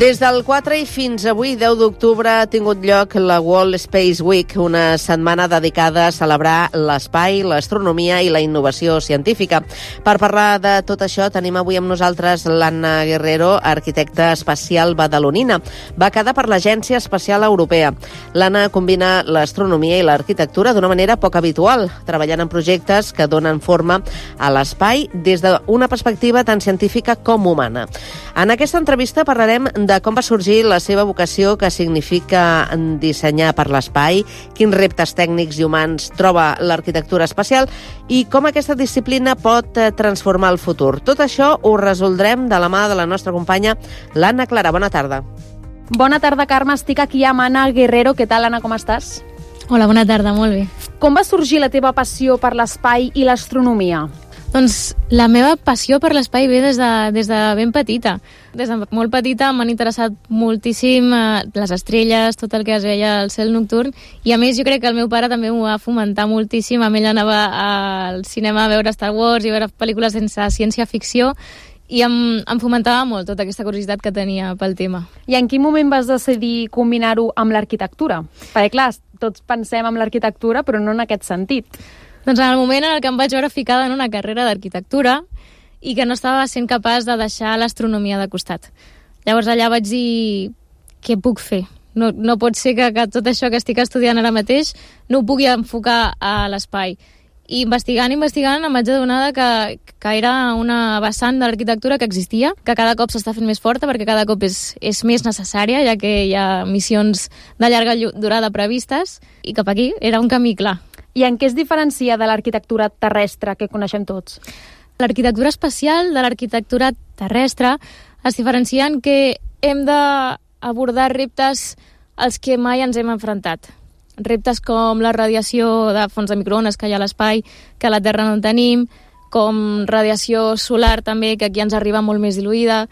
Des del 4 i fins avui, 10 d'octubre, ha tingut lloc la World Space Week, una setmana dedicada a celebrar l'espai, l'astronomia i la innovació científica. Per parlar de tot això, tenim avui amb nosaltres l'Anna Guerrero, arquitecta espacial badalonina, becada per l'Agència Espacial Europea. L'Anna combina l'astronomia i l'arquitectura d'una manera poc habitual, treballant en projectes que donen forma a l'espai des d'una perspectiva tant científica com humana. En aquesta entrevista parlarem de com va sorgir la seva vocació, que significa dissenyar per l'espai, quins reptes tècnics i humans troba l'arquitectura espacial i com aquesta disciplina pot transformar el futur. Tot això ho resoldrem de la mà de la nostra companya, l'Anna Clara. Bona tarda. Bona tarda, Carme. Estic aquí amb Anna Guerrero. Què tal, Anna? Com estàs? Hola, bona tarda. Molt bé. Com va sorgir la teva passió per l'espai i l'astronomia? Doncs la meva passió per l'espai ve des de ben petita. Des de molt petita m'han interessat moltíssim les estrelles, tot el que es veia al cel nocturn, i a més jo crec que el meu pare també m'ho va fomentar moltíssim. Amb ell anava al cinema a veure Star Wars i a veure pel·lícules sense ciència-ficció, i em fomentava molt tota aquesta curiositat que tenia pel tema. I en quin moment vas decidir combinar-ho amb l'arquitectura? Perquè, clar, tots pensem en l'arquitectura, però no en aquest sentit. Doncs en el moment en què em vaig veure ficada en una carrera d'arquitectura i que no estava sent capaç de deixar l'astronomia de costat. Llavors allà vaig dir, què puc fer? No pot ser que tot això que estic estudiant ara mateix no ho pugui enfocar a l'espai. I investigant em vaig adonar que era una vessant de l'arquitectura que existia, que cada cop s'està fent més forta perquè cada cop és més necessària, ja que hi ha missions de llarga durada previstes, i cap aquí era un camí clar. I en què es diferencia de l'arquitectura terrestre que coneixem tots? L'arquitectura espacial de l'arquitectura terrestre es diferencia en que hem d'abordar reptes als que mai ens hem enfrontat. Reptes com la radiació de fonts de microones que hi ha a l'espai, que a la Terra no en tenim, com radiació solar també, que aquí ens arriba molt més diluïda,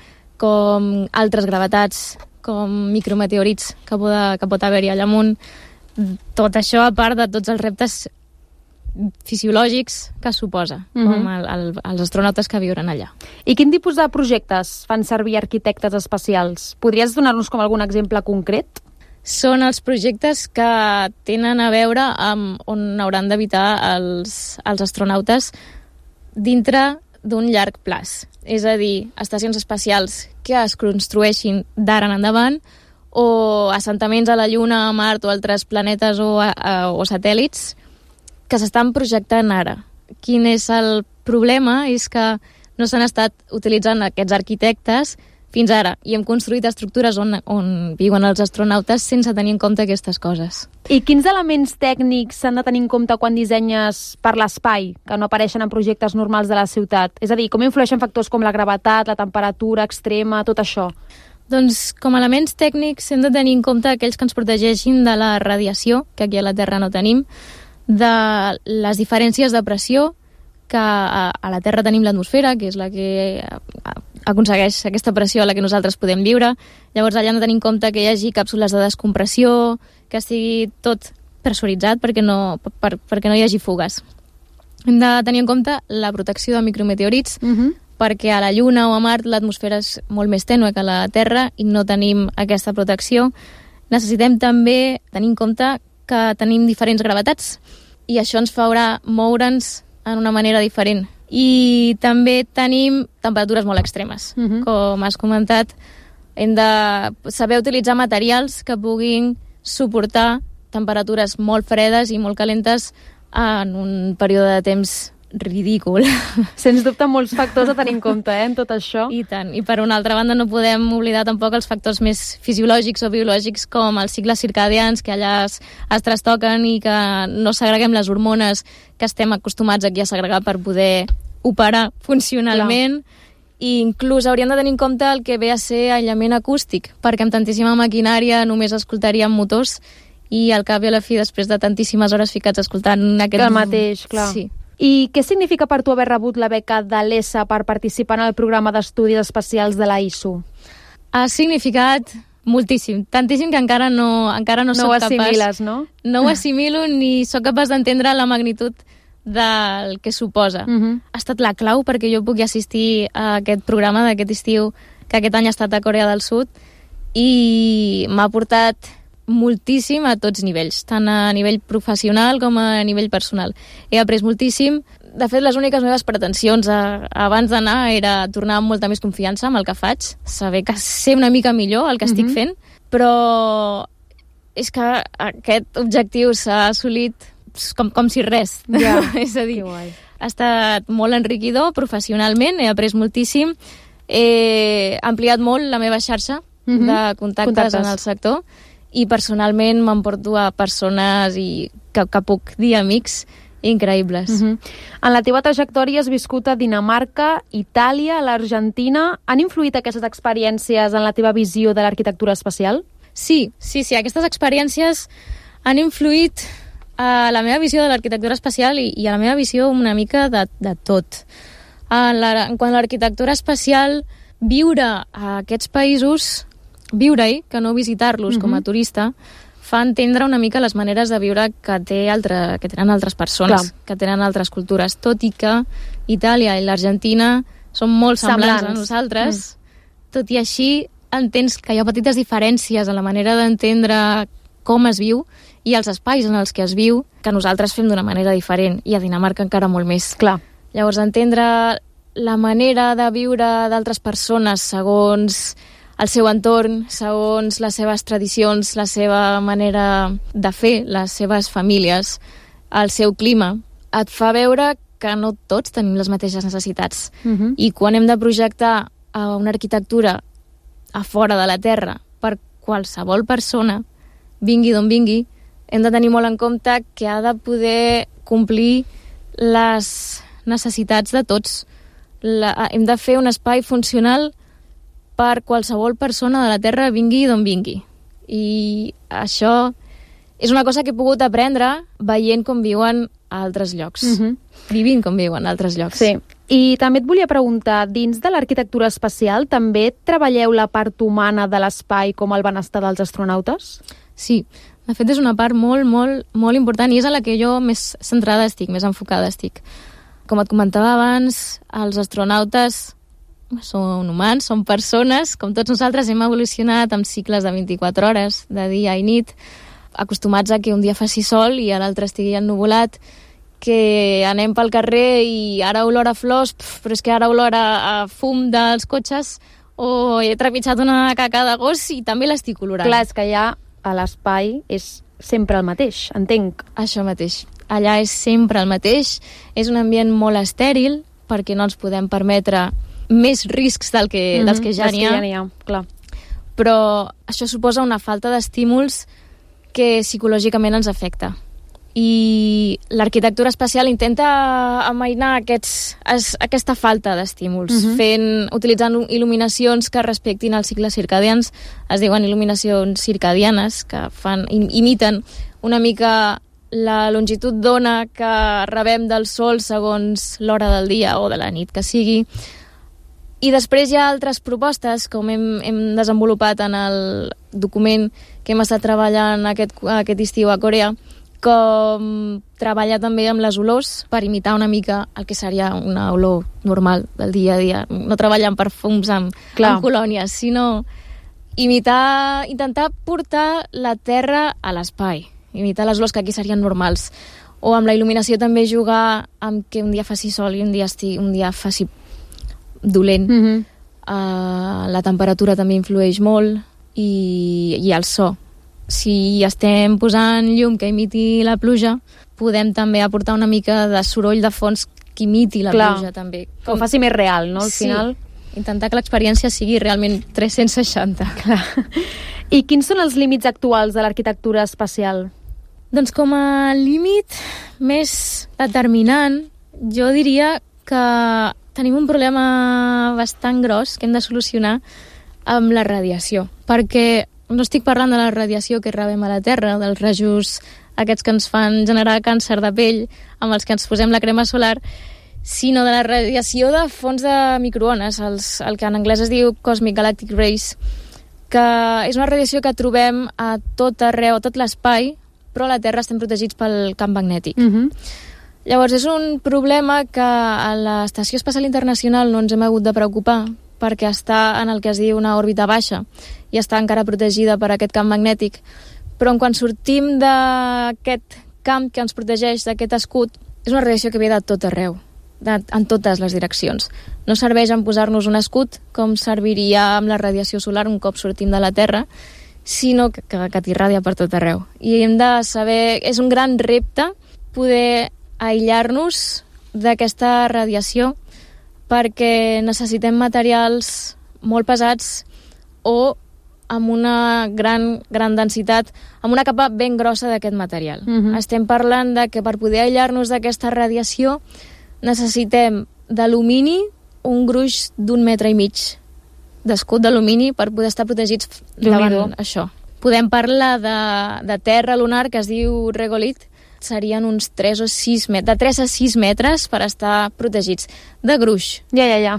com altres gravetats, com micrometeorits que pot haver-hi allà amunt. Tot això a part de tots els reptes fisiològics que suposa, com els astronautes que viuran allà. I quin tipus de projectes fan servir arquitectes espacials? Podries donar-nos com algun exemple concret? Són els projectes que tenen a veure amb on hauran d'habitar els astronautes dintre d'un llarg plaç. És a dir, estacions espacials que es construeixin d'ara en endavant, o assentaments a la Lluna, a Mart o altres planetes o satèl·lits que s'estan projectant ara. Quin és el problema? És que no s'han estat utilitzant aquests arquitectes fins ara i hem construït estructures on viuen els astronautes sense tenir en compte aquestes coses. I quins elements tècnics s'han de tenir en compte quan dissenyes per l'espai, que no apareixen en projectes normals de la ciutat? És a dir, com influeixen factors com la gravetat, la temperatura extrema, tot això? Doncs com a elements tècnics hem de tenir en compte aquells que ens protegeixin de la radiació, que aquí a la Terra no tenim, de les diferències de pressió, que a la Terra tenim l'atmosfera, que és la que aconsegueix aquesta pressió a la que nosaltres podem viure. Llavors allà hem de tenir en compte que hi hagi càpsules de descompressió, que estigui tot pressuritzat perquè no hi hagi fugues. Hem de tenir en compte la protecció de micrometeorits, perquè a la Lluna o a Mart l'atmosfera és molt més tènue que a la Terra i no tenim aquesta protecció. Necessitem també tenir en compte que tenim diferents gravetats i això ens farà moure'ns en una manera diferent. I també tenim temperatures molt extremes. Com has comentat, hem de saber utilitzar materials que puguin suportar temperatures molt fredes i molt calentes en un període de temps ridícul. Sens dubte molts factors a tenir en compte, en tot això. I tant. I per una altra banda no podem oblidar tampoc els factors més fisiològics o biològics com els cicles circadians, que allà es trastoquen i que no segreguem les hormones que estem acostumats aquí a segregar per poder operar funcionalment. I inclús hauríem de tenir en compte el que ve a ser aïllament acústic, perquè amb tantíssima maquinària només escoltaríem motors i al cap i a la fi, després de tantíssimes hores ficats escoltant aquest... El mateix, clar. Sí. I què significa per tu haver rebut la beca de l'ESA per participar en el programa d'estudis espacials de la ISO? Ha significat moltíssim, tantíssim que encara no soc capaç... No ho assimiles, no? No ho assimilo ni sóc capaç d'entendre la magnitud del que suposa. Ha estat la clau perquè jo pugui assistir a aquest programa d'aquest estiu que aquest any ha estat a Corea del Sud i m'ha portat moltíssim a tots nivells, tant a nivell professional com a nivell personal. He après moltíssim. De fet, les úniques meves pretensions abans d'anar era tornar amb molta més confiança amb el que faig, saber que sé una mica millor el que estic fent, però és que aquest objectiu s'ha assolit com si res. Ja, és a dir, ha estat molt enriquidor professionalment, he après moltíssim, he ampliat molt la meva xarxa de contactes en el sector i personalment m'emporto a persones que puc dir amics increïbles. En la teva trajectòria has viscut a Dinamarca, Itàlia, l'Argentina. Han influït aquestes experiències en la teva visió de l'arquitectura espacial? Sí, aquestes experiències han influït a la meva visió de l'arquitectura espacial i a la meva visió una mica de tot. En quant a l'arquitectura espacial, viure a aquests països, viure-hi, que no visitar-los com a turista, fa entendre una mica les maneres de viure que tenen altres persones, que tenen altres cultures, tot i que Itàlia i l'Argentina són molt semblants a nosaltres, tot i així entens que hi ha petites diferències en la manera d'entendre com es viu i els espais en els que es viu, que nosaltres fem d'una manera diferent, i a Dinamarca encara molt més. Clar. Llavors, entendre la manera de viure d'altres persones segons el seu entorn, segons les seves tradicions, la seva manera de fer, les seves famílies, el seu clima, et fa veure que no tots tenim les mateixes necessitats. I quan hem de projectar una arquitectura a fora de la Terra per qualsevol persona, vingui d'on vingui, hem de tenir molt en compte que ha de poder complir les necessitats de tots. Hem de fer un espai funcional per qualsevol persona de la Terra, vingui d'on vingui. I això és una cosa que he pogut aprendre veient com viuen a altres llocs. Vivint com viuen a altres llocs. Sí. I també et volia preguntar, dins de l'arquitectura espacial també treballeu la part humana de l'espai com el benestar dels astronautes? Sí, de fet és una part molt, molt, molt important i és a la que jo més centrada estic, més enfocada estic. Com et comentava abans, els astronautes són humans, són persones, com tots nosaltres hem evolucionat amb cicles de 24 hores, de dia i nit, acostumats a que un dia faci sol i a l'altre estigui ennuvolat, que anem pel carrer i ara olor a flors, però és que ara olor a fum dels cotxes, o he trepitjat una caca de gos i també l'estic olorant. Clar, és que allà a l'espai és sempre el mateix, entenc. Això mateix. Allà és sempre el mateix. És un ambient molt estèril perquè no ens podem permetre més riscs dels que ja n'hi ha. Clar. Però això suposa una falta d'estímuls que psicològicament ens afecta. I l'arquitectura espacial intenta amainar aquesta falta d'estímuls, utilitzant il·luminacions que respectin els cicles circadians, es diuen il·luminacions circadianes, que imiten una mica la longitud d'ona que rebem del sol segons l'hora del dia o de la nit que sigui. I després hi ha altres propostes, com hem desenvolupat en el document que hem estat treballant aquest estiu a Corea, com treballar també amb les olors per imitar una mica el que seria una olor normal del dia a dia. No treballar amb perfums, amb colònies, sinó intentar portar la terra a l'espai, imitar les olors que aquí serien normals. O amb la il·luminació també jugar amb que un dia faci sol i un dia faci dolent. La temperatura també influeix molt i el so. Si estem posant llum que imiti la pluja, podem també aportar una mica de soroll de fons que imiti la pluja també. Que ho faci més real, no, al final? Intentar que l'experiència sigui realment 360. Clar. I quins són els límits actuals de l'arquitectura espacial? Doncs com a límit més determinant, jo diria que tenim un problema bastant gros que hem de solucionar amb la radiació, perquè no estic parlant de la radiació que rebem a la Terra, dels rajos aquests que ens fan generar càncer de pell, amb els que ens posem la crema solar, sinó de la radiació de fons de microones, el que en anglès es diu Cosmic Galactic Rays, que és una radiació que trobem a tot arreu, a tot l'espai, però a la Terra estem protegits pel camp magnètic. Llavors és un problema que a l'Estació Espacial Internacional no ens hem hagut de preocupar, perquè està en el que es diu una òrbita baixa i està encara protegida per aquest camp magnètic. Però quan sortim d'aquest camp que ens protegeix, d'aquest escut, és una radiació que ve de tot arreu, en totes les direccions. No serveix en posar-nos un escut com serviria amb la radiació solar un cop sortim de la Terra, sinó que t'irradia per tot arreu. I hem de saber... És un gran repte poder aïllar-nos d'aquesta radiació perquè necessitem materials molt pesats o amb una gran densitat, amb una capa ben grossa d'aquest material. Estem parlant de que per poder aïllar-nos d'aquesta radiació necessitem d'alumini un gruix d'1,5 metres d'escut d'alumini per poder estar protegits davant això. Podem parlar de terra lunar que es diu regolit, serien uns 3 o 6 metres, de 3 a 6 metres per estar protegits. De gruix. Ja.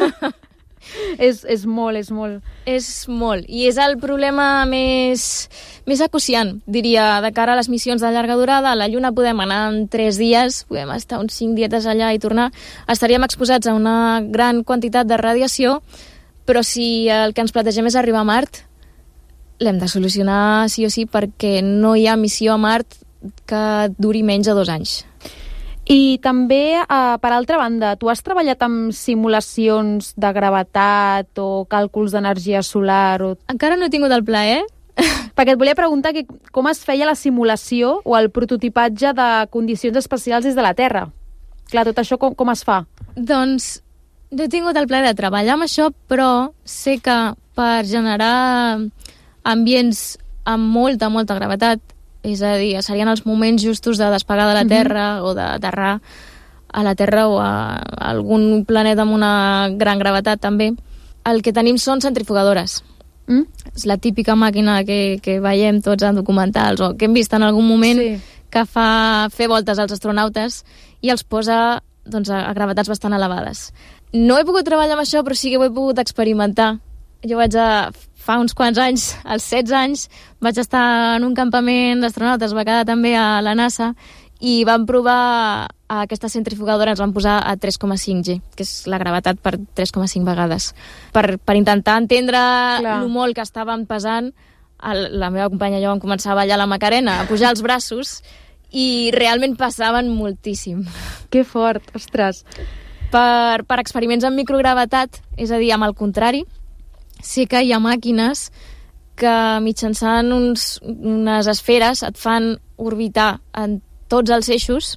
és molt. És molt. I és el problema més acuciant, diria, de cara a les missions de llarga durada. A la Lluna podem anar en 3 dies, podem estar uns 5 dietes allà i tornar. Estaríem exposats a una gran quantitat de radiació, però si el que ens plantegem és arribar a Mart, l'hem de solucionar sí o sí, perquè no hi ha missió a Mart que duri menys de 2 anys. I també, per altra banda, tu has treballat amb simulacions de gravetat o càlculs d'energia solar? Encara no he tingut el plaer. Perquè et volia preguntar com es feia la simulació o el prototipatge de condicions especials des de la Terra. Clar, tot això com es fa? Doncs no he tingut el plaer de treballar amb això, però sé que per generar ambients amb molta gravetat, és a dir, serien els moments justos de despegar de la Terra o d'aterrar a la Terra o a algun planeta amb una gran gravetat també, el que tenim són centrifugadores. És la típica màquina que veiem tots en documentals o que hem vist en algun moment que fa fer voltes als astronautes i els posa a gravetats bastant elevades. No he pogut treballar amb això, però sí que ho he pogut experimentar. Jo fa uns quants anys, als 16 anys, vaig estar en un campament d'astronautes, va quedar també a la NASA, i vam provar aquesta centrifugadora, ens van posar a 3,5 G, que és la gravetat per 3,5 vegades. Per intentar entendre el molt que estàvem pesant, la meva companya i jo vam començar a ballar la Macarena, a pujar els braços, i realment passaven moltíssim. Que fort, ostres! Per experiments amb microgravetat, és a dir, amb el contrari, sí que hi ha màquines que mitjançant unes esferes et fan orbitar en tots els eixos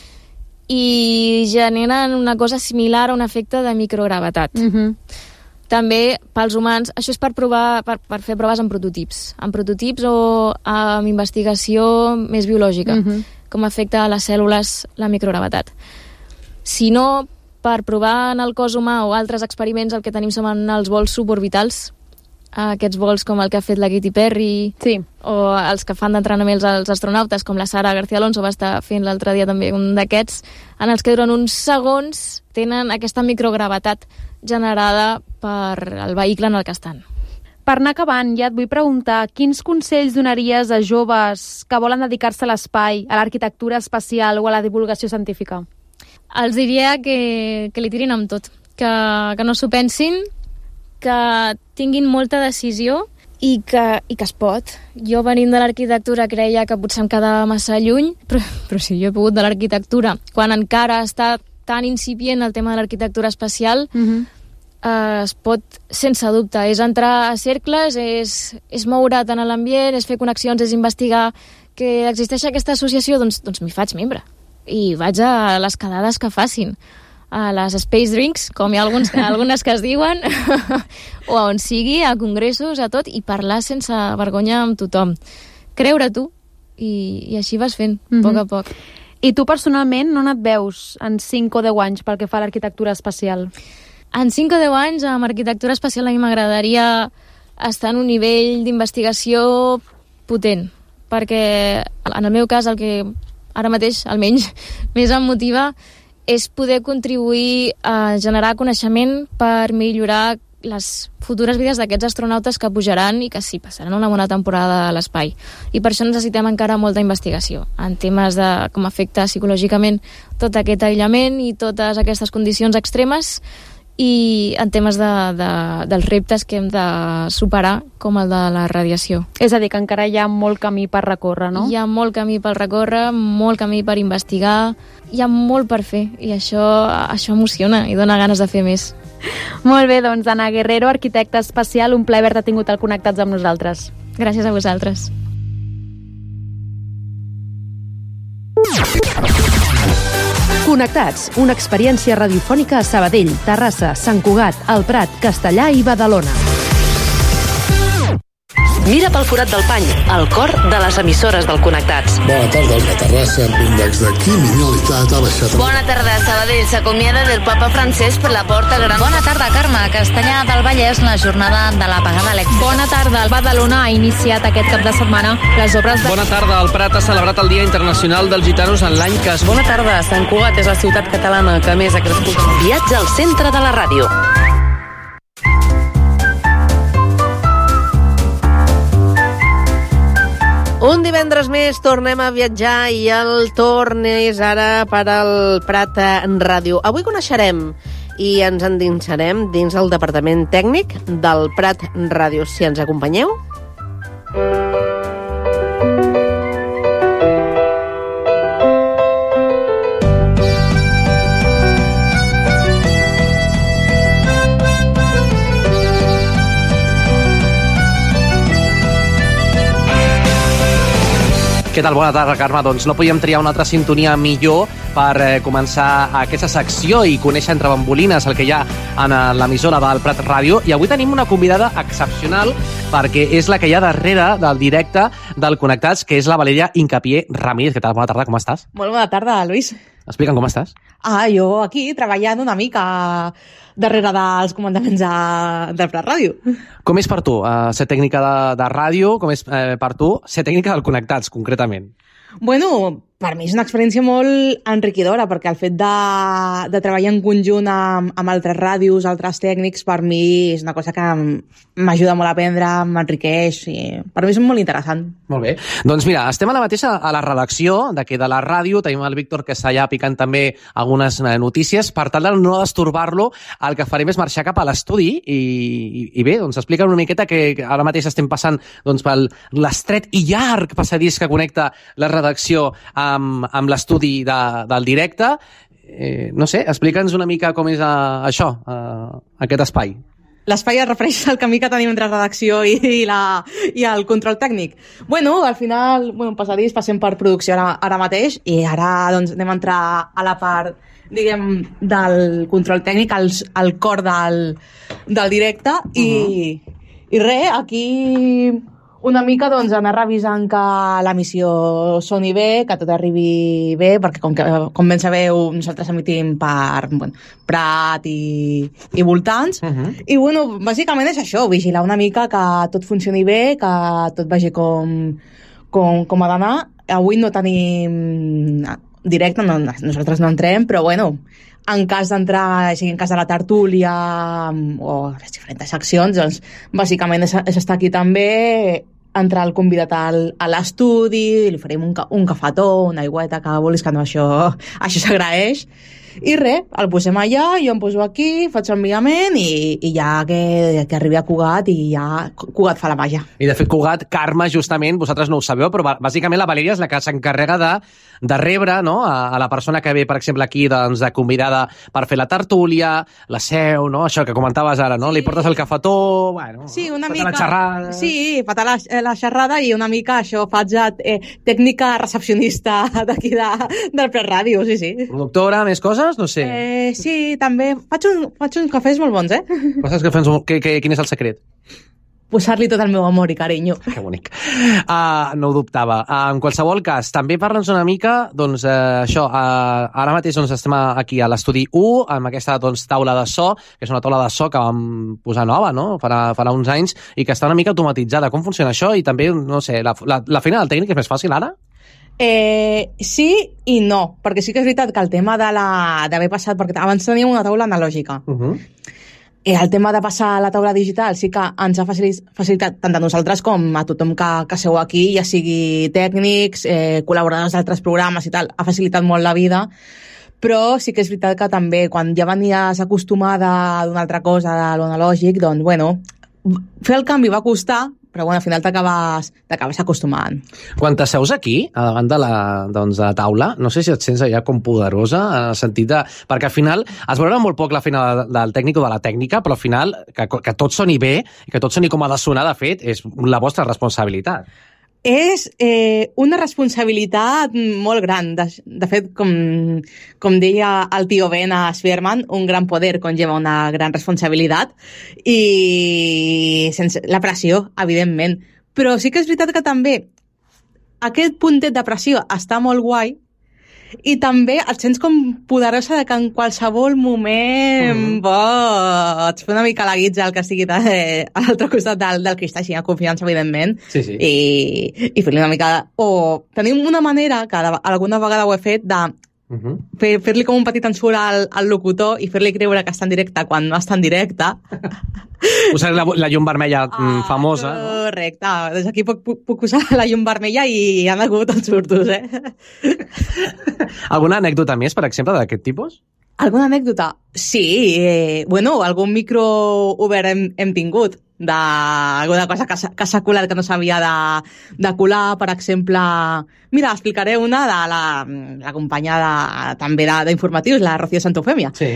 i generen una cosa similar a un efecte de microgravetat. També pels humans, això és per fer proves en prototips o amb investigació més biològica, com afecta a les cèl·lules la microgravetat. Si no, per provar en el cos humà o altres experiments, el que tenim són els vols suborbitals, aquests vols com el que ha fet la Katy Perry o els que fan d'entrenaments als astronautes, com la Sara García Alonso va estar fent l'altre dia també un d'aquests, en els que durant uns segons tenen aquesta microgravetat generada per el vehicle en el que estan. Per anar acabant, ja et vull preguntar, quins consells donaries a joves que volen dedicar-se a l'espai, a l'arquitectura espacial o a la divulgació científica? Els diria que li tirin amb tot, que no s'ho pensin, que tinguin molta decisió i que es pot. Jo, venint de l'arquitectura, creia que potser em quedava massa lluny, però sí, jo he pogut de l'arquitectura. Quan encara està tan incipient el tema de l'arquitectura espacial, es pot, sense dubte, és entrar a cercles, és moure't en l'ambient, és fer connexions, és investigar que existeix aquesta associació, doncs m'hi faig membre. I vaig a les quedades que facin, a les Space Drinks, com hi ha algunes que es diuen, o on sigui, a congressos, a tot, i parlar sense vergonya amb tothom. Creure-t'ho, i així vas fent, a poc a poc. I tu personalment on et veus en 5 o 10 anys pel que fa a l'arquitectura espacial? En 5 o 10 anys, amb arquitectura espacial, a mi m'agradaria estar en un nivell d'investigació potent, perquè en el meu cas el que ara mateix, almenys, més em motiva és poder contribuir a generar coneixement per millorar les futures vides d'aquests astronautes que pujaran i que sí, passaran una bona temporada a l'espai. I per això necessitem encara molta investigació en temes de com afecta psicològicament tot aquest aïllament i totes aquestes condicions extremes i en temes dels reptes que hem de superar, com el de la radiació. És a dir, que encara hi ha molt camí per recórrer, no? Hi ha molt camí per recórrer, molt camí per investigar, hi ha molt per fer, i això emociona i dona ganes de fer més. Molt bé, doncs, Anna Guerrero, arquitecta espacial, un plaer haver-te tingut al Connectats amb nosaltres. Gràcies a vosaltres. Connectats, una experiència radiofònica a Sabadell, Terrassa, Sant Cugat, El Prat, Castellà i Badalona. Mira pel forat del pany, el cor de les emissores del Connectats. Bona tarda, a Terrassa, l'índex de criminalitat ha baixat. Bona tarda, Sabadell s'acomiada del papa Francesc per la porta gran. Bona tarda, Carme, a Castellà del Vallès, la jornada de l'apagada elèctrica. Bona tarda, el Badalona ha iniciat aquest cap de setmana les obres de... Bona tarda, el Prat ha celebrat el Dia Internacional dels Gitanos en l'any que es... Bona tarda, Sant Cugat és la ciutat catalana que més ha crescut. Viatge al centre de la ràdio. Un divendres més tornem a viatjar i el torn és ara per al Prat Ràdio. Avui coneixerem i ens endinsarem dins el departament tècnic del Prat Ràdio. Si ens acompanyeu... Què tal? Bona tarda, Carme. Doncs no podíem triar una altra sintonia millor per començar aquesta secció i conèixer entre bambolines el que hi ha en l'emissora del Prat Ràdio. I avui tenim una convidada excepcional perquè és la que hi ha darrere del directe del Connectats, que és la Valeria Hincapié Ramírez. Què tal? Bona tarda, com estàs? Molt bona tarda, Luis. Explica'm com estàs. Jo aquí treballant una mica darrere dels comandaments del Prat Ràdio. Com és per tu ser tècnica de ràdio? Com és per tu ser tècnica del Connectats, concretament? Bueno, per mi és una experiència molt enriquidora, perquè el fet de treballar en conjunt amb altres ràdios, altres tècnics, per mi és una cosa que m'ajuda molt a aprendre, m'enriqueix, i per mi és molt interessant. Molt bé. Doncs mira, estem ara mateix a la redacció d'aquí de la ràdio, tenim el Víctor que està allà picant també algunes notícies, per tal de no destorbar-lo, el que farem és marxar cap a l'estudi i bé, doncs explica'm una miqueta que ara mateix estem passant doncs, per l'estret i llarg passadís que connecta la redacció amb l'estudi del directe. No sé, explica'ns una mica com és això, aquest espai. L'espai es refereix al camí que tenim entre redacció i el control tècnic. Bueno, al final, passadís, passem per producció ara mateix i ara doncs, anem a entrar a la part, diguem, del control tècnic, al cor del directe i res, aquí... Una mica doncs, anar revisant que l'emissió soni bé, que tot arribi bé, perquè com ben sabeu nosaltres emitim per Prat i voltants. I bàsicament és això, vigilar una mica que tot funcioni bé, que tot vagi com ha d'anar. Avui no tenim directe, nosaltres no entrem, però en cas d'entrar, en cas de la tertúlia o les diferents seccions, doncs bàsicament és estar aquí també, entrar el convidat a l'estudi, li farem un cafetó, una aigüeta, que vulguis, que no, això s'agraeix. I res, el posem allà, jo em poso aquí, faig l'enviament i ja que arribi a Cugat i ja Cugat fa la màgia. I de fet Cugat, Carme, justament, vosaltres no ho sabeu, però bàsicament la Valeria és la que s'encarrega de rebre, no?, a la persona que ve, per exemple, aquí doncs, de convidada per fer la tertúlia, la seu, no?, això que comentaves ara, no? Sí. Li portes el cafetó, sí, una mica, la xerrada... Sí, fatar la xerrada i una mica això, faig tècnica recepcionista d'aquí del Prat Ràdio, sí. Productora, més coses? No sé. Sí, també. Faig uns cafès molt bons, Coses que fes, quin és el secret? Posar-li tot el meu amor i carinyo. Que bonic. No ho dubtava. En qualsevol cas, també parla'ns una mica, doncs, això, ara mateix doncs, estem aquí a l'estudi 1, amb aquesta doncs, taula de so, que és una taula de so que vam posar nova, no?, farà uns anys, i que està una mica automatitzada. Com funciona això? I també, no sé, la feina del tècnic és més fàcil ara? Sí i no, perquè sí que és veritat que el tema d'haver passat, perquè abans teníem una taula analògica, el tema de passar a la taula digital sí que ens ha facilitat tant a nosaltres com a tothom que seu aquí, ja sigui tècnics, col·laboradors d'altres programes i tal, ha facilitat molt la vida, però sí que és veritat que també quan ja venies acostumada d'una altra cosa de l'analògic, doncs, bueno, fer el canvi va costar, però bueno, al final t'acabes acostumant. Quan t'asseus aquí, davant de la taula, no sé si et sents allà com poderosa, en el sentit de... Perquè al final es veurà molt poc la feina del tècnic o de la tècnica, però al final que tot soni bé i que tot soni com ha de sonar, de fet, és la vostra responsabilitat. És una responsabilitat molt gran. De fet, com deia el tio Ben a Spearman, un gran poder conlleva una gran responsabilitat i sense la pressió, evidentment. Però sí que és veritat que també aquest puntet de pressió està molt guai i també et sents com poderosa de que en qualsevol moment pots fer una mica la guitza al que estigui a l'altre costat del cristall, així, a confiança, evidentment, sí. i fer-li una mica... O tenim una manera, que alguna vegada ho he fet, de fer-li com un petit ensurt al locutor i fer-li creure que està en directe quan no està en directe. Usar la llum vermella famosa. Correcte. Des d'aquí puc usar la llum vermella i han hagut els surtos, Alguna anècdota més, per exemple, d'aquest tipus? Alguna anècdota? Sí. Bueno, algun micro obert hem tingut d'alguna cosa que s'ha colat que no s'havia de colar, per exemple. Mira, explicaré una de la companya també d'informatius, la Rocío Santofemia. Sí.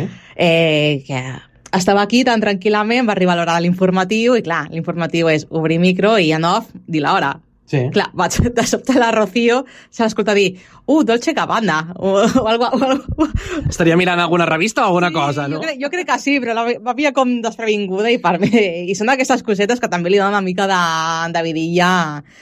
Que estava aquí tan tranquil·lament, va arribar l'hora de l'informatiu i clar, l'informatiu és obrir micro i en off dir l'hora. Sí. Clar, vaig de sobte la Rocío s'ha escoltat dir Dolce Gabbana o algo. Estaria mirant alguna revista o alguna cosa, no? Jo crec que sí, però va pillar com desprevinguda i són aquestes cosetes que també li donen una mica de vidilla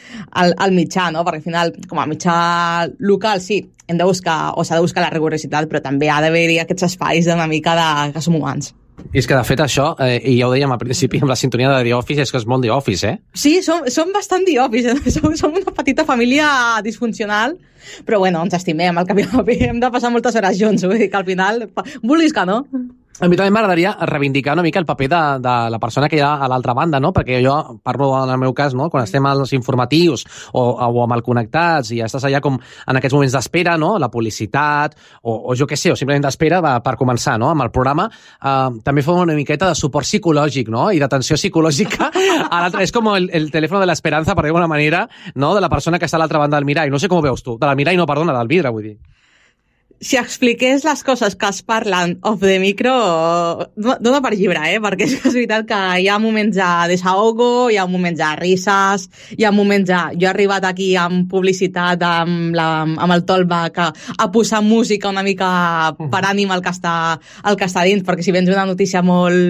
al mitjà, no? Perquè al final, com a mitjà local, sí, hem de buscar, o s'ha de buscar la rigorositat, però també ha d'haver-hi aquests espais d'una mica que som humans. I és que, de fet, això, i ja ho dèiem al principi amb la sintonia de The Office, és que és molt The Office, Sí, som bastant The Office, som una petita família disfuncional, però bueno, ens estimem, al cap i a la fi hem de passar moltes hores junts, vull dir que al final, vulguis que no. A mi també m'agradaria reivindicar una mica el paper de la persona que hi ha a l'altra banda, no? Perquè jo parlo en el meu cas, no? Quan estem als informatius o amb el Connectats i estàs allà com en aquests moments d'espera, no? La publicitat o jo què sé, o simplement d'espera per començar, no? Amb el programa també fa una miqueta de suport psicològic, no? I d'atenció psicològica a l'altra. És com el telèfon de l'esperança, per dir-ho d'alguna manera, no? De la persona que està a l'altra banda del mirall. No sé com ho veus tu. De la mirall, no, perdona, del vidre, vull dir. Si expliqués les coses que es parlen off the micro, dona per llibre, perquè és veritat que hi ha moments de desahogo, hi ha moments de risses, hi ha moments de... Jo he arribat aquí amb publicitat, amb el Tollback, a posar música una mica per ànim al que està dins, perquè si vens una notícia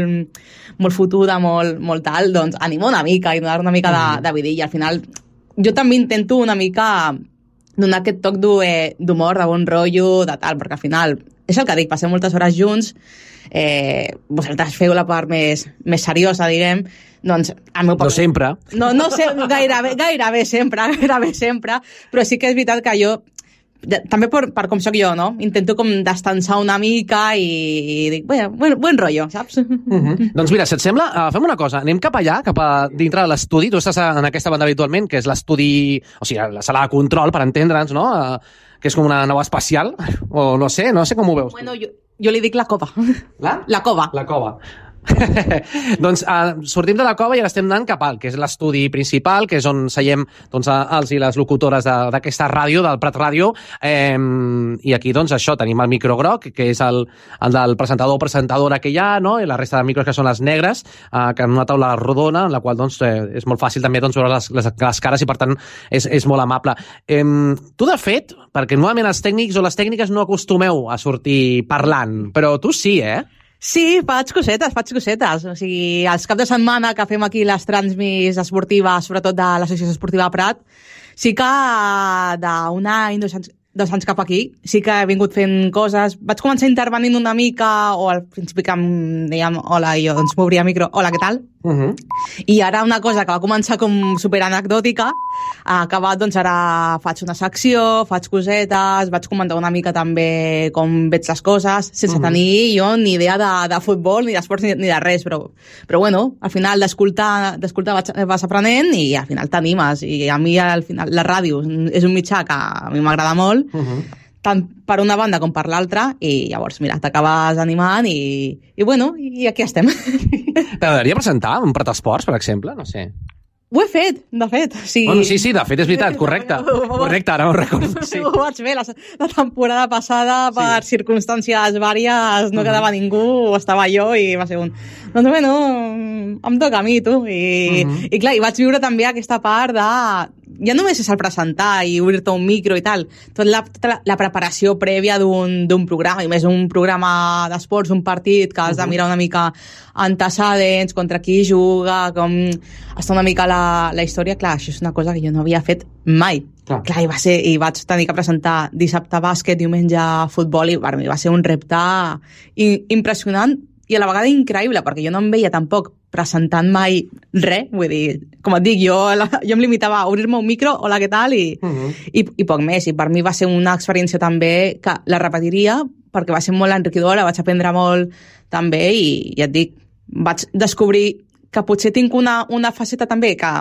molt fotuda, molt tal, doncs anima una mica i donar una mica de vidilla. Al final, jo també intento una mica donar aquest toc d'humor, de bon rotllo, de tal, perquè al final, és el que dic, passem moltes hores junts, vosaltres feu la part més seriosa, diguem, doncs el meu paper... No sempre. No sé, gairebé sempre, però sí que és veritat que jo, també per com sóc jo, no? Intento com destensar una mica i dic, buen rotllo, saps? Doncs mira, si et sembla, fem una cosa, anem cap allà, cap a dintre de l'estudi, tu estàs en aquesta banda habitualment, que és l'estudi, o sigui, la sala de control, per entendre'ns, no? Que és com una nau espacial, o no sé com ho veus. Bueno, jo li dic la cova. La cova. La cova. Doncs sortim de la cova i ara estem anant cap al que és l'estudi principal, que és on seiem doncs, els i les locutores d'aquesta ràdio, del Prat Ràdio, i aquí doncs això, tenim el micro groc, que és el del presentador o presentadora que hi ha, no? I la resta de micros que són les negres, que en una taula rodona, en la qual doncs, és molt fàcil també doncs, veure les cares i per tant és molt amable. Tu de fet, perquè normalment els tècnics o les tècniques no acostumeu a sortir parlant, però tu sí, Sí, faig cosetes. O sigui, els caps de setmana que fem aquí les transmis esportives, sobretot de l'Associació Esportiva Prat, sí que d'un any, 2 anys cap aquí, sí que he vingut fent coses. Vaig començar intervenint una mica, o al principi que em dèiem hola i jo doncs m'obria micro, hola, què tal? I ara una cosa que va començar com superanecdòtica, ha acabat, doncs ara faig una secció, faig cosetes, vaig comentar una mica també com veig les coses, sense tenir jo ni idea de futbol, ni d'esports, ni de res, però bueno, al final d'escoltar vas aprenent i al final t'animes, i a mi al final la ràdio és un mitjà que a mi m'agrada molt, tant per una banda com per l'altra, i llavors, mira, t'acabes animant i aquí estem. T'agradaria presentar un Prat Esports, per exemple? No sé. Ho he fet, de fet. Sí, bueno, sí, de fet, és veritat, correcte. Correcte, ara ho recordo. Sí. Ho vaig fer la temporada passada per circumstàncies vàries, no quedava ningú, estava jo i va ser un... Doncs bueno, em toca a mi, tu. I clar, i vaig viure també aquesta part de... Ja només és el presentar i obrir-te un micro i tal, tota la preparació prèvia d'un programa, i més un programa d'esports, un partit que has de mirar una mica antecedents, contra qui juga, com està una mica la història. Clar, això és una cosa que jo no havia fet mai. Clar, i vaig tenir que presentar dissabte bàsquet, diumenge futbol, i per mi va ser un repte impressionant i a la vegada increïble, perquè jo no em veia tampoc presentant mai res, vull dir, com et dic, jo em limitava a obrir-me un micro, hola, què tal, i poc més, i per mi va ser una experiència també que la repetiria, perquè va ser molt enriquidora, vaig aprendre molt també, i ja et dic, vaig descobrir que potser tinc una faceta també que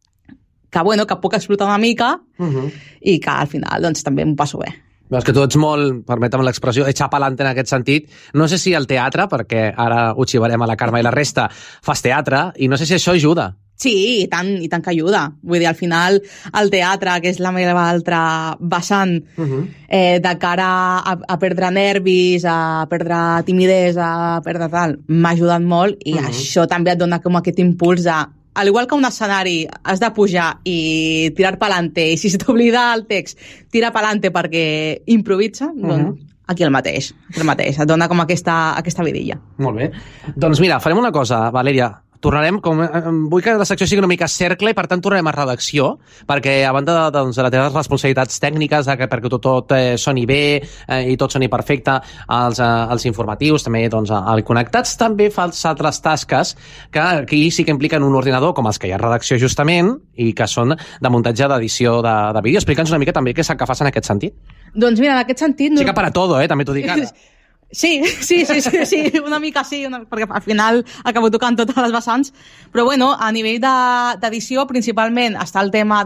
puc explotar una mica, i que al final doncs també m'ho passo bé. És que tu ets molt, permetem l'expressió, echapalante en aquest sentit. No sé si el teatre, perquè ara ho xivarem a la Carme i la resta, fas teatre, i no sé si això ajuda. Sí, i tant que ajuda. Vull dir, al final, el teatre, que és la meva altra vessant, de cara a perdre nervis, a perdre timidesa, a perdre tal, m'ha ajudat molt, i això també et dona com aquest impuls de... Al igual que un escenari has de pujar i tirar pa'lante, i si t'oblida el text, tira pa'lante perquè improvisa, doncs aquí el mateix, et dona com aquesta vidilla. Molt bé. Doncs mira, farem una cosa, Valèria, tornarem, vull que la secció sigui una mica cercle i per tant tornarem a redacció, perquè a banda de les teves responsabilitats tècniques, perquè tot soni bé i tot soni perfecte, els informatius, també el Connectats, també fas altres tasques que aquí sí que impliquen un ordinador, com els que hi ha redacció justament, i que són de muntatge d'edició de vídeo. Explica'ns una mica també què és el que fas en aquest sentit. Doncs mira, en aquest sentit... Sí que para todo, també t'ho dic ara. Sí, una mica sí, perquè al final acabo tocant totes les vessants, però bueno, a nivell d'edició principalment està el tema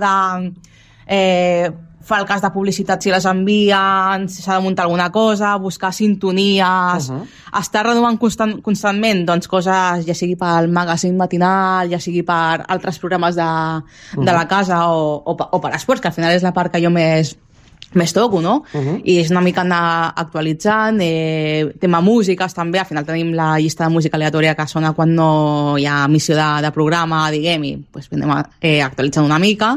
de fer el cas de publicitat si les envien, si s'ha de muntar alguna cosa, buscar sintonies, estar renovant constantment doncs, coses, ja sigui pel magazine matinal, ja sigui per altres programes de la casa o per esports, que al final és la part que jo més toco, no? I és una mica anar actualitzant, tema músiques també, al final tenim la llista de música aleatòria que sona quan no hi ha emissió de programa, diguem, i pues, anem actualitzant una mica.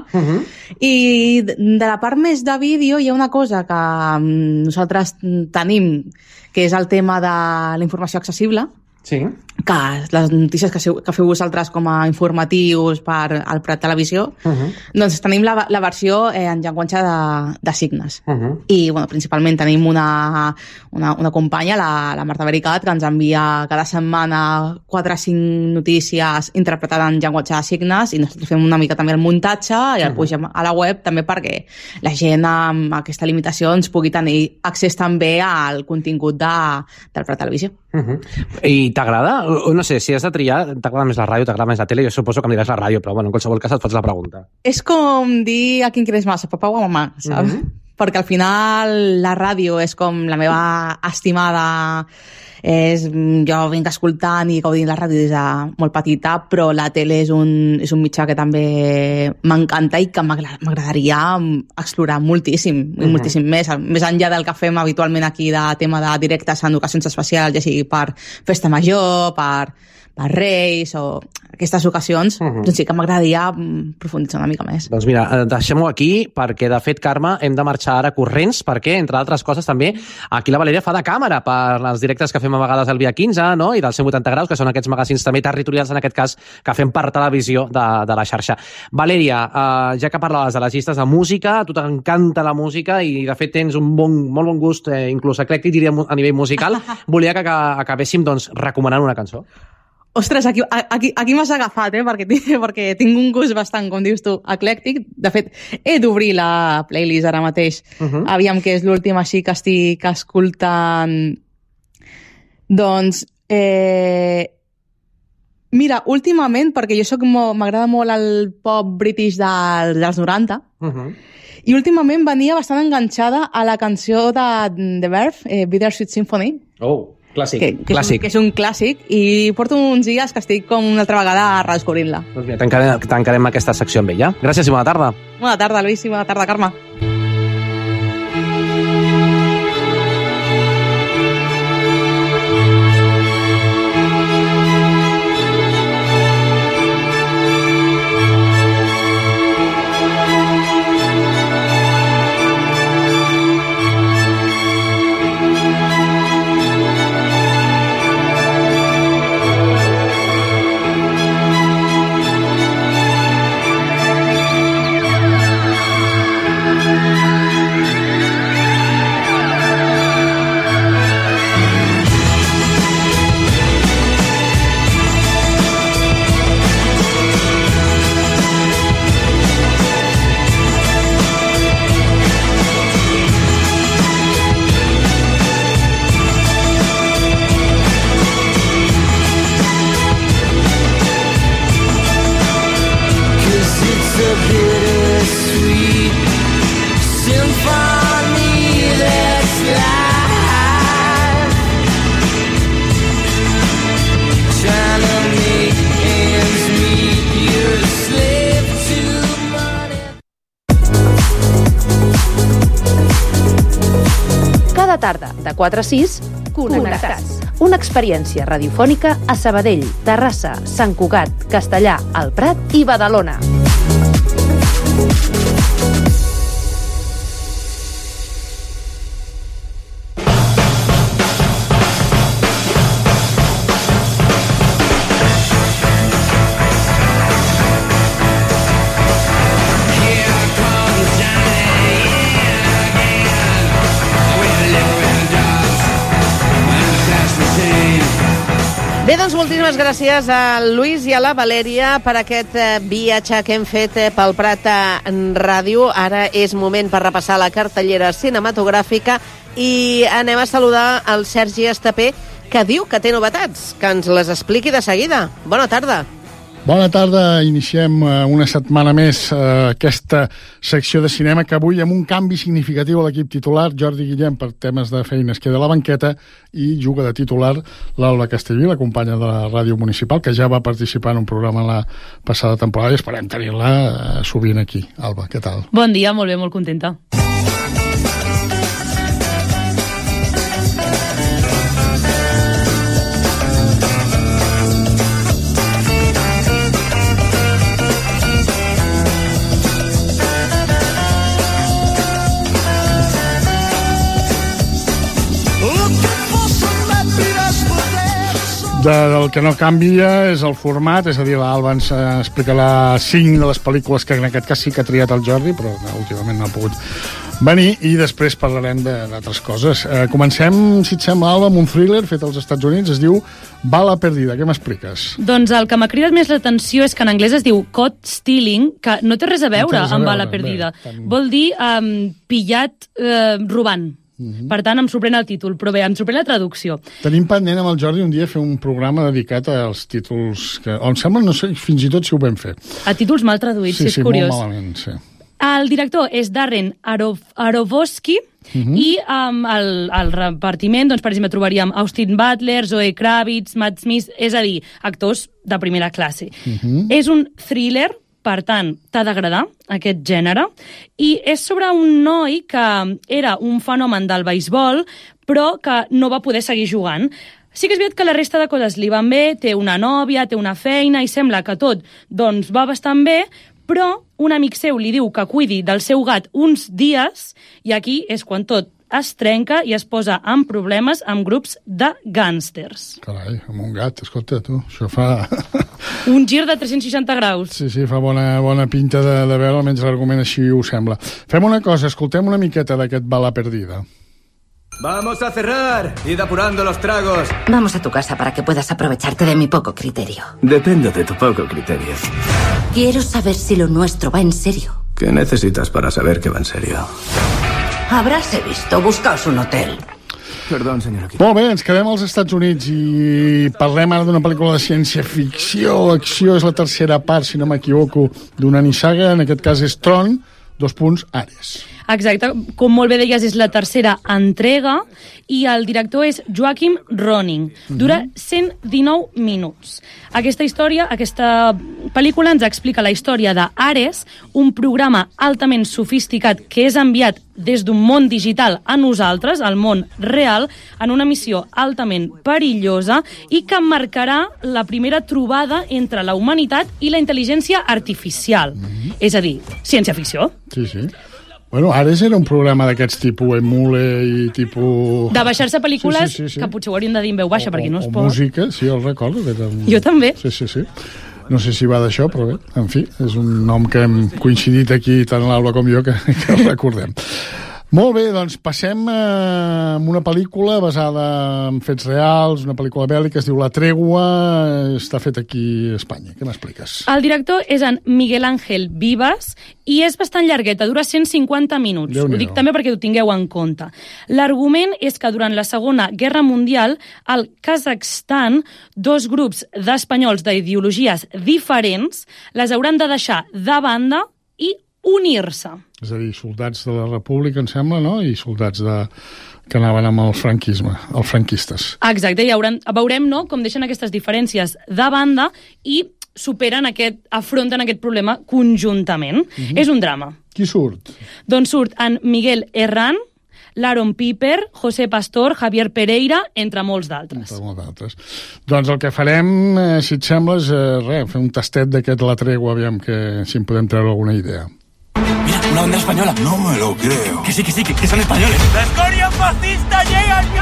I de la part més de vídeo hi ha una cosa que nosaltres tenim, que és el tema de la informació accessible, que les notícies que feu vosaltres com a informatius per al Prat Televisió, doncs tenim la versió en llenguatge de signes. I bueno, principalment tenim una companya, la Marta Vericat, que ens envia cada setmana 4 o 5 notícies interpretades en llenguatge de signes, i nosaltres fem una mica també el muntatge i el pugem a la web també perquè la gent amb aquesta limitació ens pugui tenir accés també al contingut del Prat Televisió. I t'agrada? No sé, si has de triar, t'agrada més la ràdio, t'agrada més la tele? Jo suposo que em diràs la ràdio, però bueno, en qualsevol cas et faig la pregunta. És com dir a quin creus més, a papà o a mamà, saps? Perquè al final la ràdio és com la meva estimada, jo vinc escoltant i gaudint la ràdio des de molt petita, però la tele és un mitjà que també m'encanta i que m'agradaria explorar moltíssim, moltíssim més enllà del que fem habitualment aquí de tema de directes en ocasions especials, ja sigui per festa major, per Reis o aquestes ocasions, doncs sí que m'agradaria profunditzar una mica més. Doncs mira, deixem-ho aquí, perquè de fet, Carme, hem de marxar ara corrents, perquè, entre altres coses, també aquí la Valèria fa de càmera per els directes que fem a vegades al Via 15, no? I del 180 graus, que són aquests magazins també territorials, en aquest cas, que fem per televisió de la xarxa. Valèria, ja que parlaves de les llistes de música, a tu t'encanta la música i, de fet, tens un molt bon gust, inclús eclèctic, diríem, a nivell musical. Volia que acabéssim, doncs, recomanant una cançó. Ostres, aquí m'has agafat, perquè tinc un gust bastant, com dius tu, eclèctic. De fet, he d'obrir la playlist ara mateix. Aviam què és l'últim així que estic escoltant. Doncs, Mira, últimament, perquè jo m'agrada molt el pop british dels 90, i últimament venia bastant enganxada a la cançó de The Verve, Bittersweet Symphony. Oh, clàssic. Que és un clàssic, i porto uns dies que estic com una altra vegada redescobrint-la. Doncs mira, tancarem aquesta secció amb ella. Gràcies i bona tarda. Bona tarda, Lluís, i bona tarda, Carme. Tarda, de 4 a 6, Connectats. Una experiència radiofònica a Sabadell, Terrassa, Sant Cugat, Castellà, El Prat i Badalona. Bé, doncs moltíssimes gràcies al Lluís i a la Valèria per aquest viatge que hem fet pel Prat Ràdio. Ara és moment per repassar la cartellera cinematogràfica i anem a saludar el Sergi Estapé, que diu que té novetats, que ens les expliqui de seguida. Bona tarda. Bona tarda, iniciem una setmana més aquesta secció de cinema, que avui amb un canvi significatiu a l'equip titular. Jordi Guillem, per temes de feina, es queda a la banqueta i juga de titular l'Alba Castellví, la companya de la ràdio municipal, que ja va participar en un programa la passada temporada i esperem tenir-la sovint aquí. Alba, què tal? Bon dia, molt bé, molt contenta. El que no canvia és el format, és a dir, l'Alba ens explicarà 5 de les pel·lícules que en aquest cas sí que ha triat el Jordi, però últimament no ha pogut venir, i després parlarem d'altres coses. Comencem, si et sembla, Alba, amb un thriller fet als Estats Units, es diu Bala Perdida. Què m'expliques? Doncs el que m'ha cridat més l'atenció és que en anglès es diu Caught Stealing, que no té res a veure amb Bala Perdida. Vol dir pillat robant. Per tant, em sorprèn el títol, però bé, em sorprèn la traducció. Tenim pendent amb el Jordi un dia fer un programa dedicat als títols, que em sembla, no sé, fins i tot si ho vam fer. A títols mal traduïts, és curiós. Sí, molt malament, sí. El director és Darren Aronofsky, i al repartiment, doncs, per exemple, trobaríem Austin Butler, Zoe Kravitz, Matt Smith, és a dir, actors de primera classe. És un thriller, per tant, t'ha d'agradar aquest gènere, i és sobre un noi que era un fenomen del beisbol, però que no va poder seguir jugant. Sí que és veritat que la resta de coses li van bé, té una nòvia, té una feina, i sembla que tot doncs, va bastant bé, però un amic seu li diu que cuidi del seu gat uns dies, i aquí és quan tot es trenca i es posa en problemes amb grups de gàngsters. Carai, amb un gat, escolta, tu, això fa... Un gir de 360 graus. Sí, fa bona pinta de veure, almenys l'argument així ho sembla. Fem una cosa, escoltem una miqueta d'aquest Bala Perdida. Vamos a cerrar. Id apurando los tragos. Vamos a tu casa para que puedas aprovecharte de mi poco criterio. Depende de tu poco criterio. Quiero saber si lo nuestro va en serio. ¿Qué necesitas para saber que va en serio? Habráse visto. Buscaos un hotel. Perdón, señora. Molt bé, ens quedem als Estats Units i parlem ara d'una pel·lícula de ciència-ficció. Acció és la tercera part, si no m'equivoco, d'una nissaga. En aquest cas és Tron, Ares. Exacte, com molt bé deies, és la tercera entrega i el director és Joachim Ronning. Dura 119 minuts. Aquesta pel·lícula ens explica la història d'Ares, un programa altament sofisticat que és enviat des d'un món digital a nosaltres, al món real, en una missió altament perillosa i que marcarà la primera trobada entre la humanitat i la intel·ligència artificial. És a dir, ciència-ficció. Sí, sí. Bueno, Ares era un programa d'aquests tipus Emule i tipus... De baixar-se pel·lícules que potser ho hauríem de dir en veu baixa perquè no es pot. O música, sí, el recordo. Jo també. Sí. No sé si va d'això, però bé, en fi, és un nom que hem coincidit aquí, tant l'Alba com jo, que el recordem. Molt bé, doncs passem a una pel·lícula basada en fets reals, una pel·lícula bèl·lica que es diu La Tregua, està feta aquí a Espanya. Què m'expliques? El director és en Miguel Ángel Vivas i és bastant llargueta, dura 150 minuts. Ho dic també perquè ho tingueu en compte. L'argument és que durant la Segona Guerra Mundial, al Kazakhstan, dos grups d'espanyols d'ideologies diferents les hauran de deixar de banda i unir-se. És a dir, soldats de la República, em sembla, no? I soldats que anaven amb el franquisme, els franquistes. Exacte, i veurem, no?, com deixen aquestes diferències de banda i afronten aquest problema conjuntament. És un drama. Qui surt? Doncs surt en Miguel Herrán, l'Aaron Piper, José Pastor, Javier Pereira, entre molts d'altres. Doncs el que farem, si et sembla, és fer un tastet d'aquest La Tregua, aviam si en podem treure alguna idea. Mira, una bandera española. No me lo creo. Que sí, que son españoles. ¡La escoria fascista llega al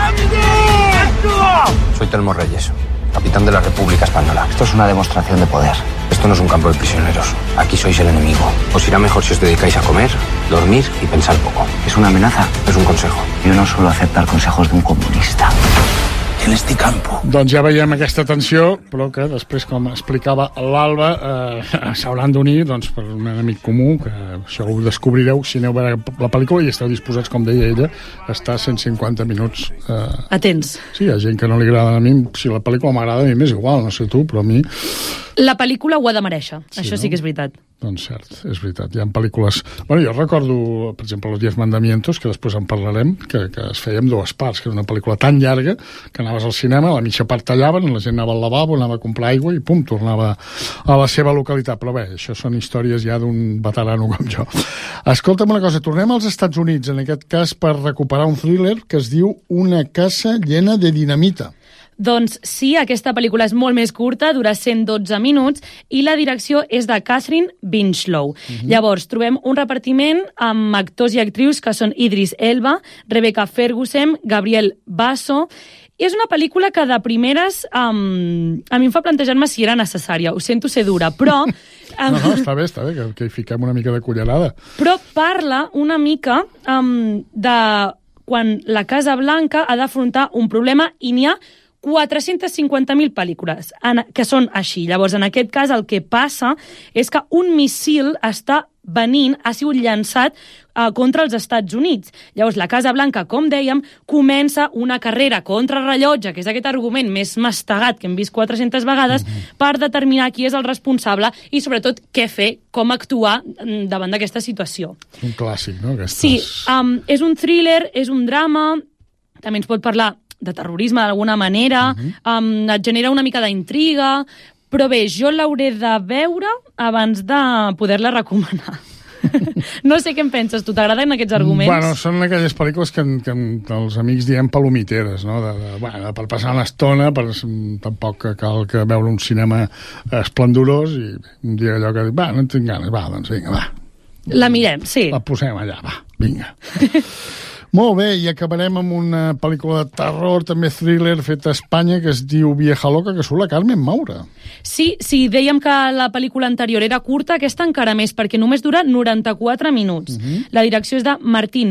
campo! Soy Telmo Reyes, capitán de la República Española. Esto es una demostración de poder. Esto no es un campo de prisioneros. Aquí sois el enemigo. Os irá mejor si os dedicáis a comer, dormir y pensar poco. ¿Es una amenaza? Es un consejo. Yo no suelo aceptar consejos de un comunista. En este campo. Doncs ja veiem aquesta tensió, però que després, com explicava l'Alba, s'hauran d'unir per un enemic comú, que això ho descobrireu si aneu a veure la pel·lícula i esteu disposats, com deia ella, a estar 150 minuts... Atents. Sí, hi ha gent que no li agrada. A mi, si la pel·lícula m'agrada, a mi m'és igual, no sé tu, però a mi... La pel·lícula ho ha de mereixer, això sí que és veritat. Doncs cert, és veritat. Hi ha pel·lícules... Bueno, jo recordo, per exemple, Los 10 Mandamientos, que després en parlarem, que es feia en dues parts, que era una pel·lícula tan llarga que anaves al cinema, a la mitja part tallaven, la gent anava al lavabo, anava a comprar aigua i pum, tornava a la seva localitat. Però bé, això són històries ja d'un veterano com jo. Escolta'm una cosa, tornem als Estats Units, en aquest cas per recuperar un thriller que es diu Una casa llena de dinamita. Doncs sí, aquesta pel·lícula és molt més curta, dura 112 minuts, i la direcció és de Catherine Bigelow. Llavors, trobem un repartiment amb actors i actrius que són Idris Elba, Rebecca Ferguson, Gabriel Basso, i és una pel·lícula que de primeres a mi em fa plantejar-me si era necessària. Ho sento ser dura, però... No, està bé, que hi fiquem una mica de cullerada. Però parla una mica de quan la Casa Blanca ha d'afrontar un problema i n'hi ha 450.000 pel·lícules que són així. Llavors, en aquest cas, el que passa és que un míssil ha sigut llançat contra els Estats Units. Llavors, la Casa Blanca, com dèiem, comença una carrera contra rellotge, que és aquest argument més mastegat que hem vist 400 vegades, per determinar qui és el responsable i, sobretot, què fer, com actuar davant d'aquesta situació. Un clàssic, no? Sí, és un thriller, és un drama, també ens pot parlar de terrorisme d'alguna manera, et genera una mica d'intriga, però bé, jo l'hauré de veure abans de poder-la recomanar. No sé què en penses, tu t'agraden aquests arguments? Bueno, són aquelles pel·lícules que els amics diem palomiteres, no? Per passar una estona, tampoc cal que veure un cinema esplendorós i un dia allò que dic, no en tinc ganes, doncs vinga, va. La mirem, sí. La posem allà, va, vinga. Molt bé, i acabarem amb una pel·lícula de terror, també thriller, feta a Espanya, que es diu Vieja Loca, que surt la Carmen Maura. Sí, dèiem que la pel·lícula anterior era curta, aquesta encara més, perquè només dura 94 minuts. La direcció és de Martín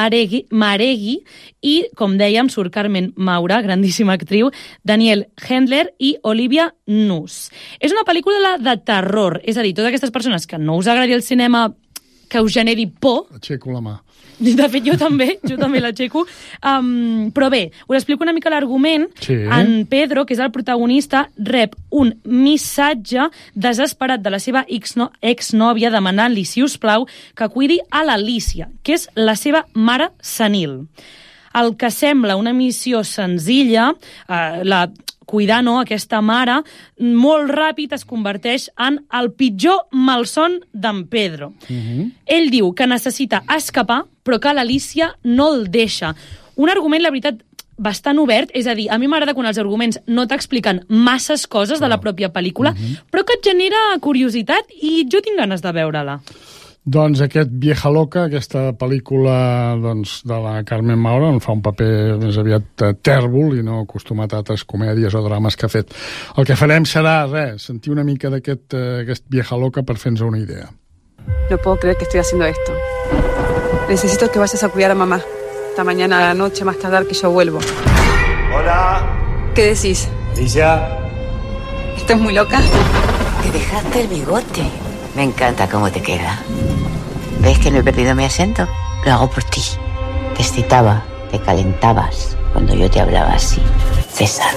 Maregui i, com dèiem, surt Carmen Maura, grandíssima actriu, Daniel Hendler i Olivia Nus. És una pel·lícula de terror, és a dir, totes aquestes persones que no us agradi el cinema que us generi por. Aixeco la mà. De fet, jo també l'aixeco. Però bé, us explico una mica l'argument. Sí. En Pedro, que és el protagonista, rep un missatge desesperat de la seva exnòvia demanant-li, si us plau, que cuidi a l'Alícia, que és la seva mare senil. El que sembla una missió senzilla, cuidar aquesta mare, molt ràpid es converteix en el pitjor malson d'en Pedro. Ell diu que necessita escapar, però que l'Alícia no el deixa. Un argument, la veritat, bastant obert, és a dir, a mi m'agrada quan els arguments no t'expliquen masses coses de la pròpia pel·lícula, però que et genera curiositat i jo tinc ganes de veure-la. Doncs aquest Vieja Loca, aquesta pel·lícula de la Carmen Maura, en fa un paper més aviat tèrbol i no acostumat a altres comèdies o drames que ha fet. El que farem serà, sentir una mica d'aquest Vieja Loca per fer-nos una idea. No puedo creer que estoy haciendo esto. Necesito que vayas a cuidar a mamá. Hasta mañana a la noche, más tardar que yo vuelvo. Hola. ¿Qué decís? Alicia. ¿Estás muy loca? Te dejaste el bigote. Me encanta cómo te queda. ¿Ves que no he perdido mi acento? Lo hago por ti. Te excitaba, te calentabas cuando yo te hablaba así. César.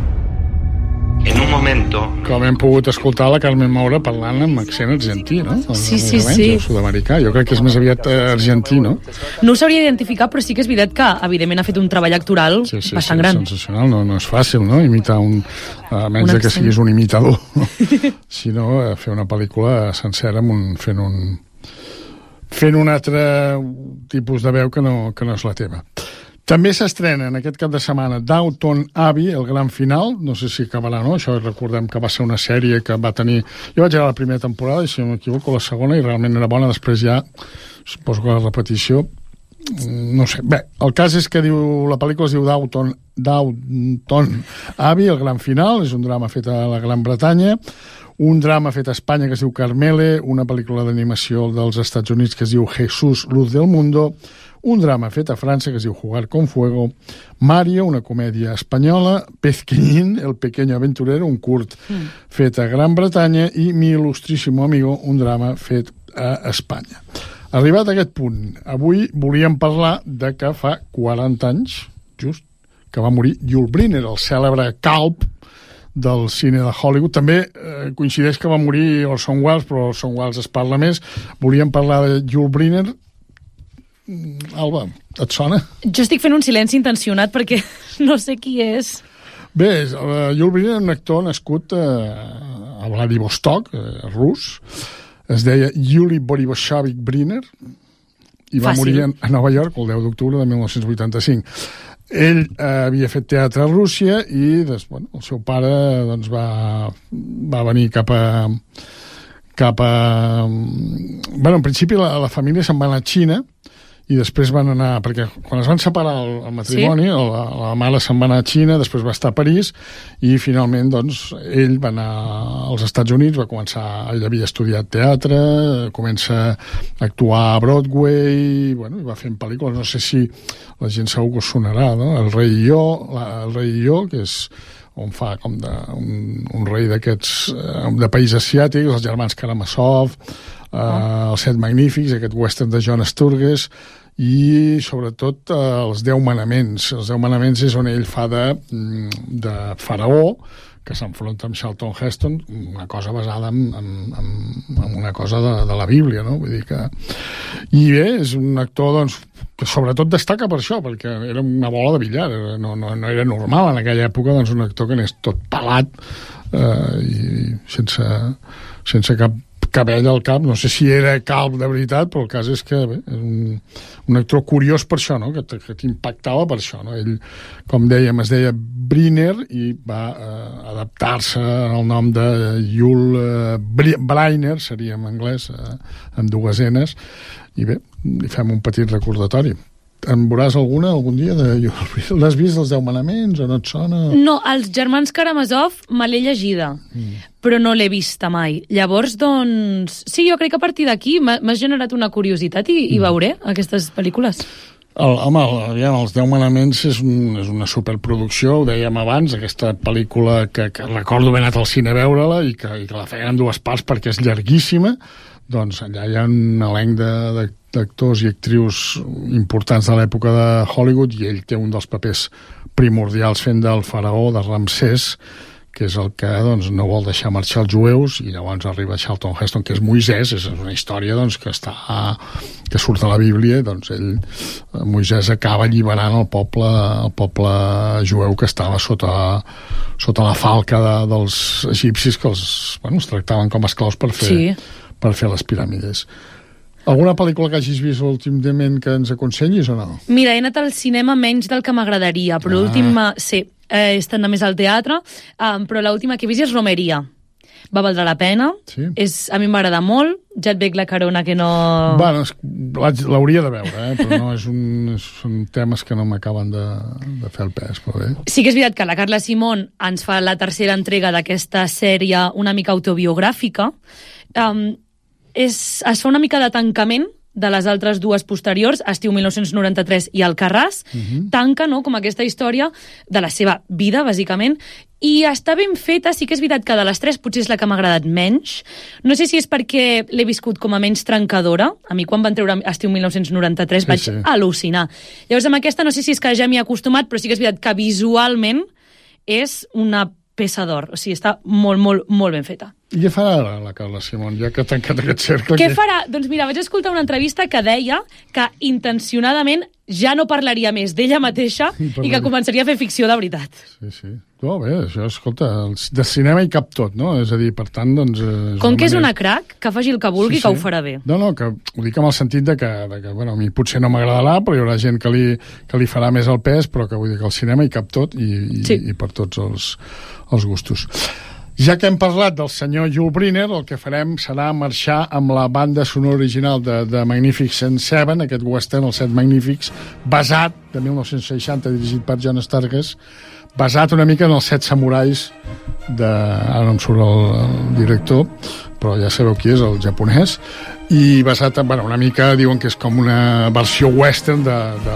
En un momento... Com hem pogut escoltar la Carmen Maura parlant amb accent argentí, no? Sí. Sud-americà. Jo crec que és més aviat argentí, no? No ho sabria identificar, però sí que és veritat que, evidentment, ha fet un treball actoral bastant gran. Sensacional. No és fàcil, no?, imitar a menys que siguis un imitador, no? Sinó fer una pel·lícula sencera fent un altre tipus de veu que no és la teva. També s'estrena en aquest cap de setmana Downton Abbey, el gran final. No sé si acabarà, no? Això recordem que va ser una sèrie que va tenir... Jo vaig a la primera temporada i, si no m'equivoco, la segona, i realment era bona. Després ja, suposo que la repetició... No sé. Bé, el cas és que la pel·lícula es diu Downton Abbey, el gran final. És un drama fet a la Gran Bretanya. Un drama fet a Espanya que es diu Carmele. Una pel·lícula d'animació dels Estats Units que es diu Jesús, Luz del Mundo. Un drama fet a França que es diu Jugar con Fuego, Mario, una comèdia espanyola, Pezqueñín, el pequeño aventurero, un curt fet a Gran Bretanya, i Mi il·lustríssimo amigo, un drama fet a Espanya. Arribat a aquest punt, avui volíem parlar de que fa 40 anys, just, que va morir Yul Brynner, el cèlebre calb del cine de Hollywood. També coincideix que va morir Orson Welles, però Orson Welles es parla més. Volíem parlar de Yul Brynner. Alba, et sona? Jo estic fent un silenci intencionat perquè no sé qui és. Bé, Yul Brynner és un actor nascut a Vladivostok, rus. Es deia Yuli Borivoshavich Brynner i va morir a Nova York el 10 d'octubre de 1985. Ell havia fet teatre a Rússia i el seu pare va venir cap a... en principi la família se'n va anar a Xina i després van anar, perquè quan es van separar el matrimoni, la mare se'n va anar a Xina, després va estar a París i finalment ell va anar als Estats Units, ell havia estudiat teatre, comença a actuar a Broadway, i va fent pel·lícules, no sé si la gent segur que us sonarà, no? El rei i jo, que és on fa com un rei d'aquests de país asiàtic, els germans Karamazov, els Set Magnífics, aquest western de John Sturges, i sobretot els 10 manaments. Els 10 manaments és on ell fa de faraó, que s'enfronta amb Charlton Heston, una cosa basada en una cosa de la Bíblia, no? Vull dir que... I bé, és un actor, que sobretot destaca per això, perquè era una bola de billar, no era normal en aquella època, un actor que anés tot pelat i sense cap cabell al cap, no sé si era calb de veritat, però el cas és que bé, és un actor curiós per això, no? que t'impactava per això. No? Ell, com dèiem, es deia Brynner i va adaptar-se al nom de Yul Brynner, seria en anglès, amb 2 N's, i bé, li fem un petit recordatori. En veuràs alguna algun dia? L'has vist, els 10 manaments, o no et sona? No, els germans Karamazov me l'he llegida, però no l'he vista mai. Llavors, sí, jo crec que a partir d'aquí m'has generat una curiositat i veuré aquestes pel·lícules. Home, els 10 manaments és una superproducció, ho dèiem abans, aquesta pel·lícula que recordo haver anat al cine a veure-la i que la feien en 2 parts perquè és llarguíssima, doncs allà hi ha un elenc d'actors i actrius importants de l'època de Hollywood, i ell té un dels papers primordials fent del faraó, de Ramsès, que és el que doncs, no vol deixar marxar els jueus, i llavors arriba Charlton Heston, que és Moisès, és una història doncs, que surt a la Bíblia, doncs Moisès acaba alliberant el poble jueu que estava sota la falca dels egipcis, que els tractaven com a esclaus per fer les piràmides. Alguna pel·lícula que hagis vist últimament que ens aconsellis o no? Mira, he anat al cinema menys del que m'agradaria, però l'última, sí, he estat més al teatre, però l'última que he vist és Romeria. Va valdre la pena, sí. A mi m'agrada molt, ja et veig la carona que no... Bueno, l'hauria de veure, però no són temes que no m'acaben de fer el pes, però bé. Sí que és veritat que la Carla Simón ens fa la tercera entrega d'aquesta sèrie una mica autobiogràfica. Es fa una mica de tancament de les altres dues posteriors, Estiu 1993 i Alcarràs, tanca, no?, com aquesta història de la seva vida, bàsicament, i està ben feta. Sí que és veritat que de les tres potser és la que m'ha agradat menys. No sé si és perquè l'he viscut com a menys trencadora. A mi quan van treure Estiu 1993 vaig al·lucinar. Llavors amb aquesta no sé si és que ja m'hi he acostumat, però sí que és veritat que visualment és una peça d'or. O sigui, està molt, molt, molt ben feta. I què farà ara la Carla Simón, ja que ha tancat aquest cercle? Què farà? Doncs mira, vaig escoltar una entrevista que deia que intencionadament ja no parlaria més d'ella mateixa i que començaria a fer ficció de veritat. Sí. No, bé, això, escolta, de cinema hi cap tot, no? És a dir, per tant, doncs... Com que és una crac, que faci el que vulgui, que ho farà bé. No, que ho dic amb el sentit de que bueno, a mi potser no m'agradarà, però hi haurà gent que li farà més el pes, però que vull dir que al cinema hi cap tot i per tots els gustos. Ja que hem parlat del senyor Yul Brynner, el que farem serà marxar amb la banda sonora original de Magnificent Seven, aquest western, els Set Magnífics, basat, de 1960, dirigit per John Sturges, basat una mica en els Set Samurais ara no em surt el director, però ja sabeu qui és, el japonès, i basat en, una mica, diuen que és com una versió western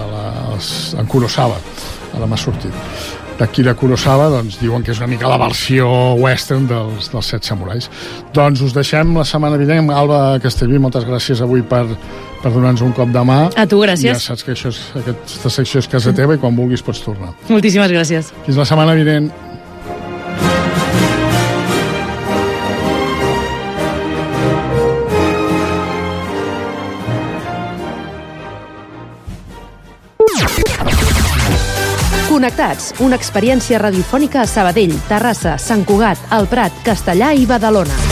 de Kurosawa, ara m'ha sortit. D'Akira Kurosawa, doncs diuen que és una mica la versió western dels Set Samurais. Doncs us deixem la setmana vinent. Alba Castellví, moltes gràcies avui per donar-nos un cop de mà. A tu, gràcies. Ja saps que aquesta secció és casa teva i quan vulguis pots tornar. Moltíssimes gràcies. Fins la setmana vinent. Connectats, una experiència radiofònica a Sabadell, Terrassa, Sant Cugat, El Prat, Castellà i Badalona.